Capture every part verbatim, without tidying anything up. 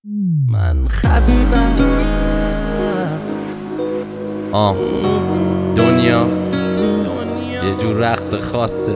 من خستم. آه دنیا یه جور رقص خاصه.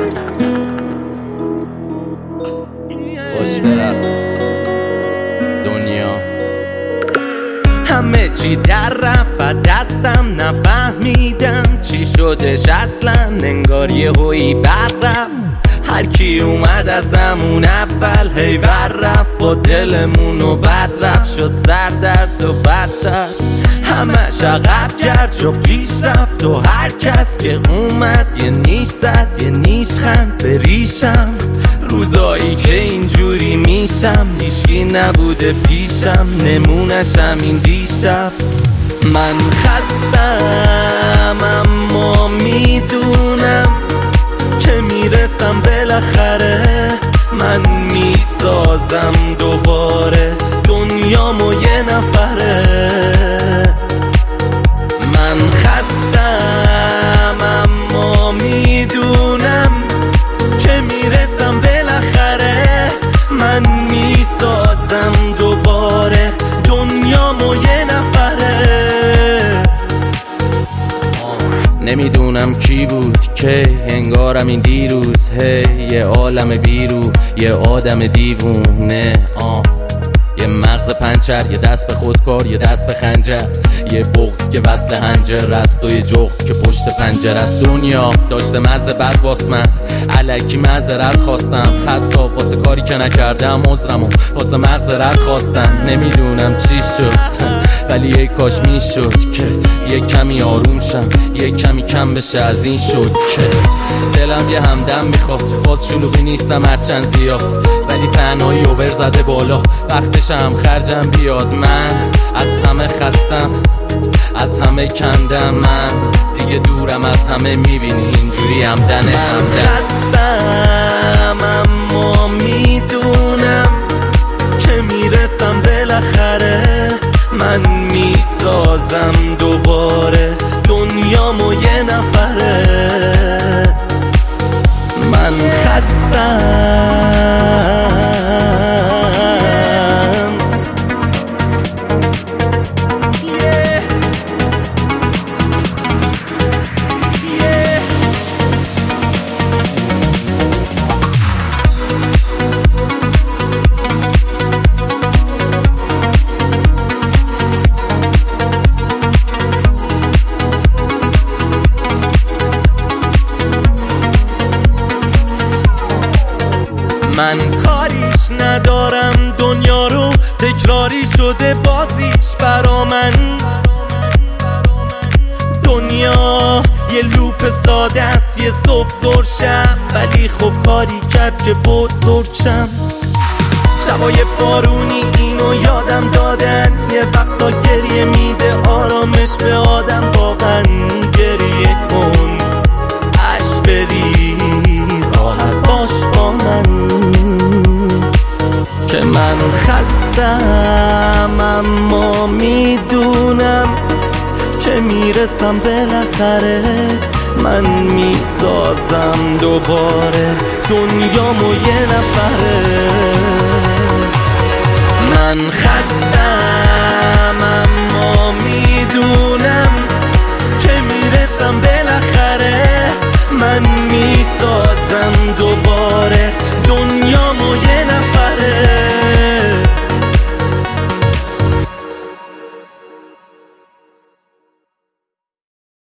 باش برقص دنیا. همه چی در رفت دستم، نفهمیدم چی شدش اصلا. انگار یه هویی بر رفت، هر کی اومد از همون اول هی ور رفت. با دلمونو بد رفت، شد سردرد و بدتر. همش عقب کرد جا پیش رفت و هر کس که اومد یه نیش زد یه نیش خند به ریشم. روزایی که اینجوری میشم هیچکی نبوده پیشم، نمونشم این دیشب. من خستم اما میدونم که میرسم بالاخره. من میسازم دوباره دنیامو یه نفره. من خستم اما میدونم که میرسم بالاخره. من میسازم دوباره دنیامو یه نفره. نمیدونم کی بود که انگارم این دیروز هی یه عالم بیرو یه آدم دیوونه. آه یه مغز پنچر، یه دست به خودکار، یه دست به خنجر، یه بغض که وصل هنجر است و یه جغد که پشت پنجر است. دنیا داشته مزه بد واس من، الکی معذرت خواستم، حتی واسه کاری که نکردم عذرمو واسه مغزرت خواستم. نمیدونم چی شد ولی یه کاش میشد که یه کمی آروم شم، یه کمی کم بشه از این شد که دلم یه همدم میخواد. تو فاز شلوغی نیستم هرچند زیاد، ولی تنهایی اوور زده بالا، وقتش هم خرجم بیاد. من از همه خستم، از همه کندم، من دیگه دورم از همه، میبینی اینجوری همدنه همدن. من خستم اما میدونم که میرسم بالاخره. من میسازم دوباره دنیامو یه نفره. من خستم من کاریش ندارم، دنیا رو تکراری شده بازیش برا من. دنیا یه لوپ ساده است، یه صبح زور شب، ولی خب کاری کرد که بزرگشم. شبای بارونی اینو یادم دادن، یه وقتا گریه میده آرامش به آدم. واقعا گریه کن عشق بریز، راحت باش با من که من خستم اما میدونم که میرسم بالاخره. من میسازم دوباره دنیامو یه نفره. من خستم